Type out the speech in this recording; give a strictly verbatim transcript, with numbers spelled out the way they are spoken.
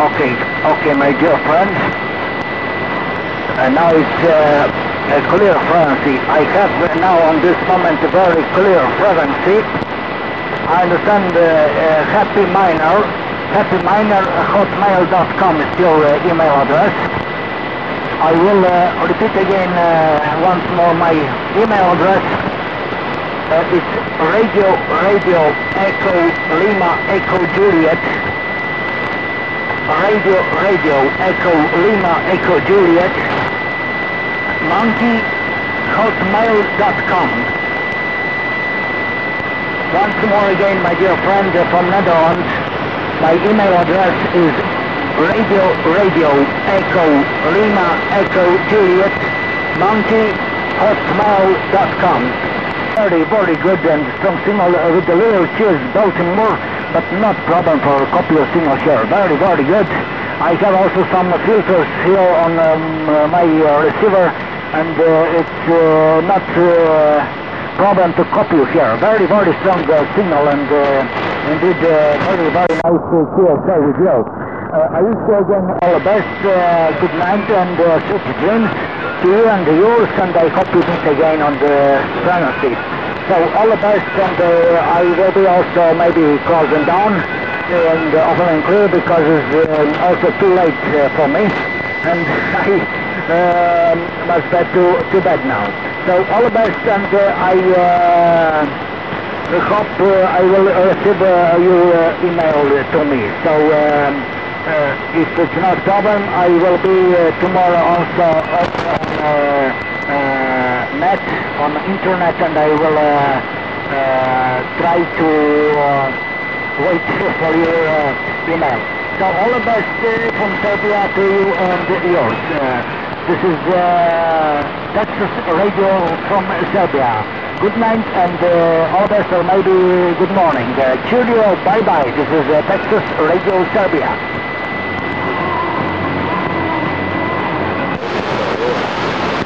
Okay, okay, my dear friends. And now it's uh, a clear frequency. I have now on this moment a very clear frequency. I understand uh, uh, Happy Miner, happy miner hotmail dot com is your uh, email address. I will uh, repeat again uh, once more my email address. Uh, it's radio, radio, echo, Lima, echo, Juliet. Radio, radio, echo, Lima, echo, Juliet. monkey hotmail dot com. Once more again, my dear friend uh, from Netherlands, my email address is radio, radio, echo, Lima, echo, Juliet, monkey hotmail dot com. Very, very good and strong signal uh, with the little cheers, Baltimore, but not problem for copy of signal here. Very, very good. I have also some filters here on um, uh, my uh, receiver, and uh, it's uh, not uh, problem to copy here. Very, very strong uh, signal, and uh, indeed uh, very, very nice to share with you. Uh, I wish you again all the best, uh, good night, and uh, sweet dreams to you and yours, and I hope you meet again on the frequency. So all the best, and uh, I will be also maybe closing down and uh, open and clear, because it's uh, also too late uh, for me, and I uh, must head to, to bed now. So all the best, and uh, I uh, hope uh, I will receive uh, your uh, email to me. So um, uh, if it's not a problem, I will be uh, tomorrow also on uh, uh, net, on the internet, and I will uh, uh, try to uh, wait for your uh, email. So all the best uh, from Serbia to you and yours. Uh, this is uh, Texas Radio from Serbia. Good night, and uh, all the best, or maybe good morning. Uh, cheerio, bye-bye. This is uh, Texas Radio Serbia.